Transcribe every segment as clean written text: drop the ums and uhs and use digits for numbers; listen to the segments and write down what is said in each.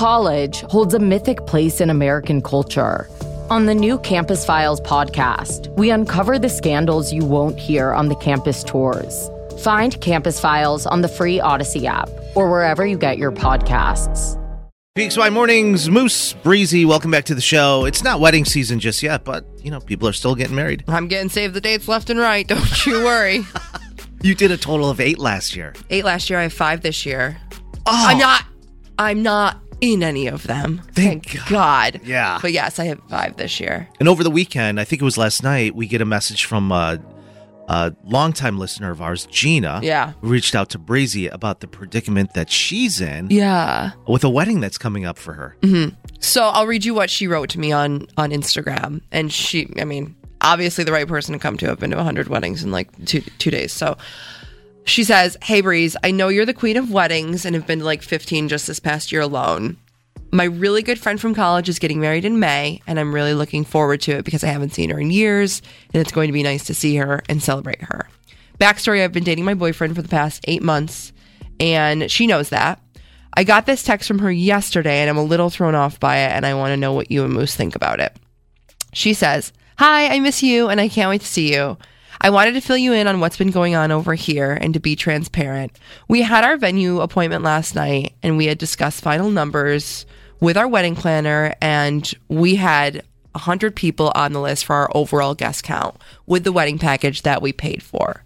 college holds a mythic place in American culture. On the new Campus Files podcast, we uncover the scandals you won't hear on the campus tours. Find Campus Files on the free Odyssey app or wherever you get your podcasts. PXY Mornings, Moose, Breezy, welcome back to the show. It's not wedding season just yet, but, people are still getting married. I'm getting save the dates left and right. Don't you worry. You did a total of 8 last year. 8 last year. I have 5 this year. Oh. I'm not in any of them. Thank God. Yeah. But yes, I have 5 this year. And over the weekend, I think it was last night, we get a message from a longtime listener of ours, Gina. Yeah. Who reached out to Breezy about the predicament that she's in. Yeah. With a wedding that's coming up for her. Mm-hmm. So I'll read you what she wrote to me on Instagram. And obviously the right person to come to. I've been to 100 weddings in like two days. So she says, "Hey Breeze, I know you're the queen of weddings and have been to like 15 just this past year alone. My really good friend from college is getting married in May, and I'm really looking forward to it because I haven't seen her in years, and it's going to be nice to see her and celebrate her. Backstory, I've been dating my boyfriend for the past 8 months, and she knows that. I got this text from her yesterday, and I'm a little thrown off by it, and I want to know what you and Moose think about it. She says, "Hi, I miss you, and I can't wait to see you. I wanted to fill you in on what's been going on over here and to be transparent. We had our venue appointment last night, and we had discussed final numbers with our wedding planner, and we had 100 people on the list for our overall guest count with the wedding package that we paid for.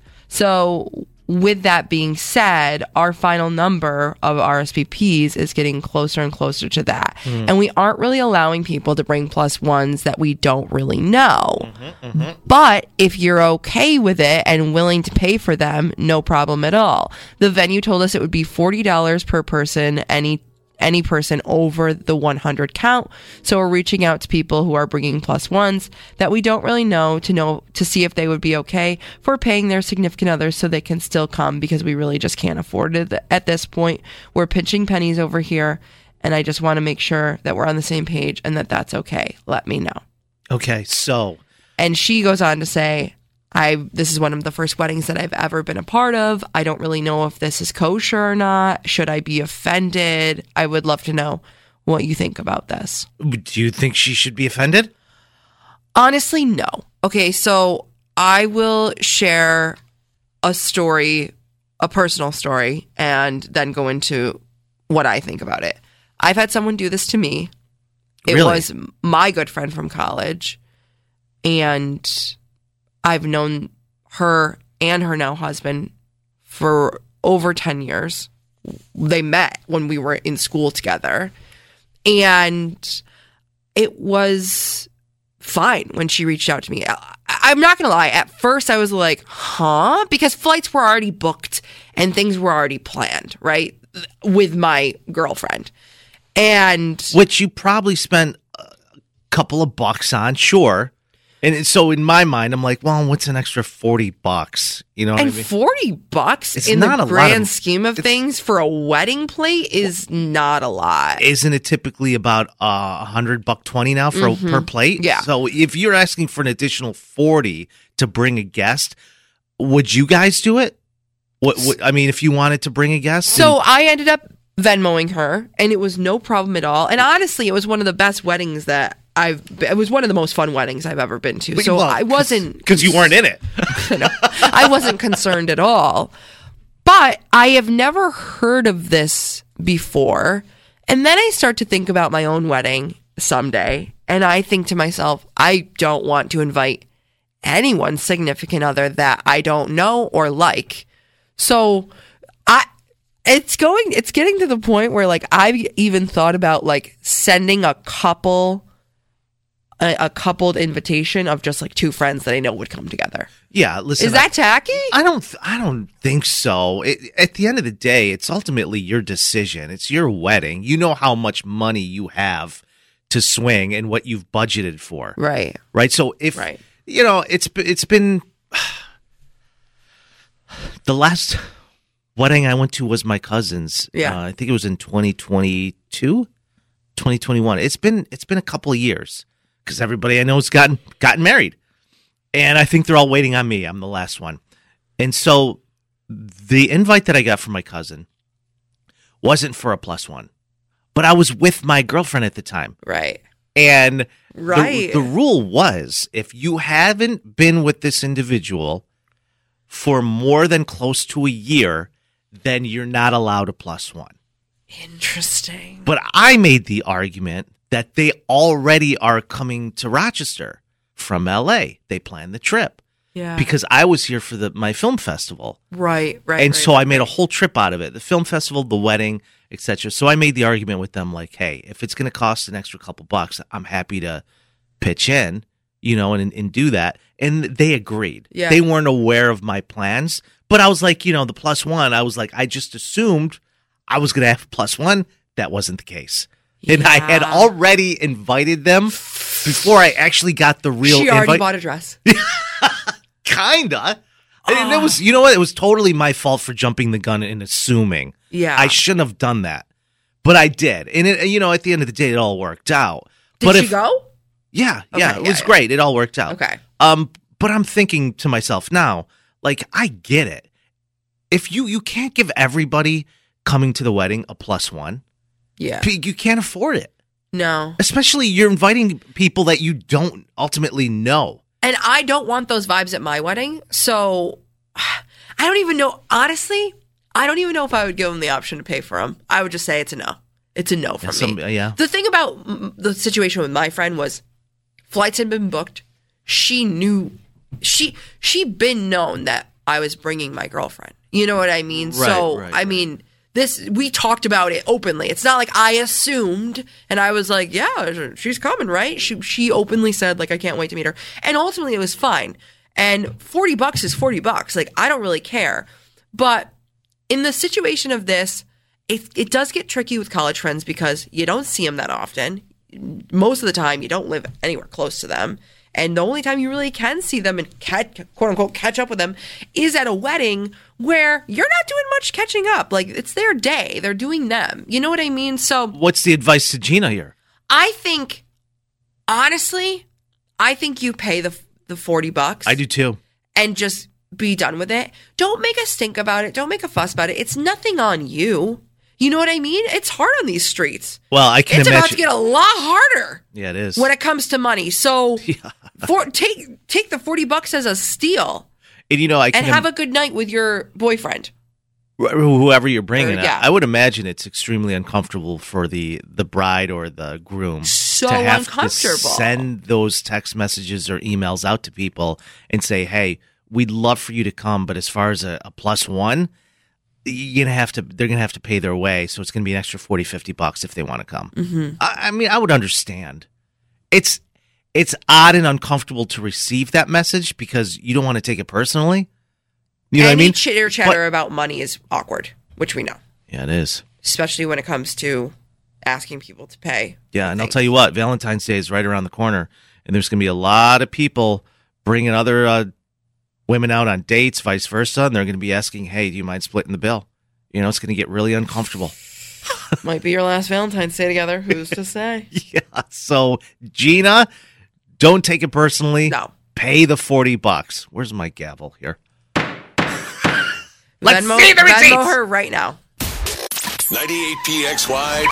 So with that being said, our final number of RSVPs is getting closer and closer to that. And we aren't really allowing people to bring plus ones that we don't really know. But if you're okay with it and willing to pay for them, no problem at all. The venue told us it would be $40 per person, any person over the 100 count. So we're reaching out to people who are bringing plus ones that we don't really know to see if they would be okay for paying their significant others so they can still come, because we really just can't afford it at this point. We're pinching pennies over here, and I just want to make sure that we're on the same page and that that's okay. Let me know." Okay, so. And she goes on to say, this is one of the first weddings that I've ever been a part of. I don't really know if this is kosher or not. Should I be offended? I would love to know what you think about this. Do you think she should be offended? Honestly, no. Okay, so I will share a story, a personal story, and then go into what I think about it. I've had someone do this to me. It Really? was my good friend from college, and I've known her and her now husband for over 10 years. They met when we were in school together. And it was fine when she reached out to me. I'm not going to lie. At first, I was like, huh? Because flights were already booked and things were already planned, right? With my girlfriend. And which you probably spent a couple of bucks on, sure. And so in my mind, I'm like, well, what's an extra $40? You know what I mean? $40 it's in not the a grand lot of, scheme of things for a wedding plate is not a lot. Isn't it typically about $100-$20 now for per plate? Yeah. So if you're asking for an additional $40 to bring a guest, would you guys do it? What I mean, if you wanted to bring a guest? So I ended up Venmoing her, and it was no problem at all. And honestly, it was one of the best weddings that it was one of the most fun weddings I've ever been to. So I wasn't... Because you weren't in it. I wasn't concerned at all. But I have never heard of this before. And then I start to think about my own wedding someday. And I think to myself, I don't want to invite anyone's significant other that I don't know or like. So it's getting to the point where like I've even thought about like sending a coupled invitation of just like two friends that I know would come together. Yeah, listen. Is that tacky? I don't think so. At the end of the day, it's ultimately your decision. It's your wedding. You know how much money you have to swing and what you've budgeted for. Right. Right. So if you know, it's been the last wedding I went to was my cousin's. Yeah. I think it was in 2022, 2021. It's been a couple of years because everybody I know has gotten married. And I think they're all waiting on me. I'm the last one. And so the invite that I got from my cousin wasn't for a plus one. but I was with my girlfriend at the time. Right. And Right. the rule was if you haven't been with this individual for more than close to a year, then you're not allowed a +1. Interesting. But I made the argument that they already are coming to Rochester from LA. They planned the trip. Yeah. Because I was here for my film festival. Right. And so I made a whole trip out of it. The film festival, the wedding, etc. So I made the argument with them like, hey, if it's going to cost an extra couple bucks, I'm happy to pitch in, and do that. And they agreed. Yeah. They weren't aware of my plans. But I was like, the +1, I was like, I just assumed I was going to have a +1. That wasn't the case. And I had already invited them before I actually got the real She already invite. bought a dress. Kinda. And it was, it was totally my fault for jumping the gun and assuming. Yeah. I shouldn't have done that. But I did. And at the end of the day, it all worked out. Did she go? Yeah. Okay, It was great. It all worked out. Okay. But I'm thinking to myself now, like, I get it. If you can't give everybody coming to the wedding a +1. Yeah. You can't afford it. No. Especially you're inviting people that you don't ultimately know. And I don't want those vibes at my wedding. So I don't even know. Honestly, I don't even know if I would give them the option to pay for them. I would just say it's a no. It's a no for me. Yeah. The thing about the situation with my friend was flights had been booked. She knew she'd been known that I was bringing my girlfriend. You know what I mean? Right, mean, we talked about it openly. It's not like I assumed and I was like, yeah, she's coming, right? She openly said, like, I can't wait to meet her. And ultimately it was fine. And $40 is $40. Like, I don't really care. But in the situation of this, it does get tricky with college friends because you don't see them that often. Most of the time, you don't live anywhere close to them. And the only time you really can see them and quote unquote catch up with them is at a wedding where you're not doing much catching up. Like, it's their day. They're doing them. You know what I mean? So what's the advice to Gina here? I think, honestly, you pay the $40. I do too. And just be done with it. Don't make a stink about it. Don't make a fuss about it. It's nothing on you. You know what I mean? It's hard on these streets. Well, I can imagine. imagine. It's about to get a lot harder. Yeah, it is. When it comes to money. So take the $40 as a steal. And I can have a good night with your boyfriend. Whoever you're bringing. Yeah. I would imagine it's extremely uncomfortable for the bride or the groom So to have uncomfortable. to send those text messages or emails out to people and say, hey, we'd love for you to come, but as far as a +1, they're gonna have to pay their way, so it's gonna be an extra $40-$50 if they want to come. Mm-hmm. I mean, I would understand. It's odd and uncomfortable to receive that message because you don't want to take it personally. You know what I mean? Chitter chatter about money is awkward, which we know, Yeah, it is. especially when it comes to asking people to pay. Yeah, and I'll tell you what, Valentine's Day is right around the corner, and there's gonna be a lot of people bringing other women out on dates, vice versa, and they're going to be asking, hey, do you mind splitting the bill? It's going to get really uncomfortable. Might be your last Valentine's Day together. Who's to say? Yeah. So, Gina, don't take it personally. No. Pay the $40. Where's my gavel here? Venmo her right now. 98PXY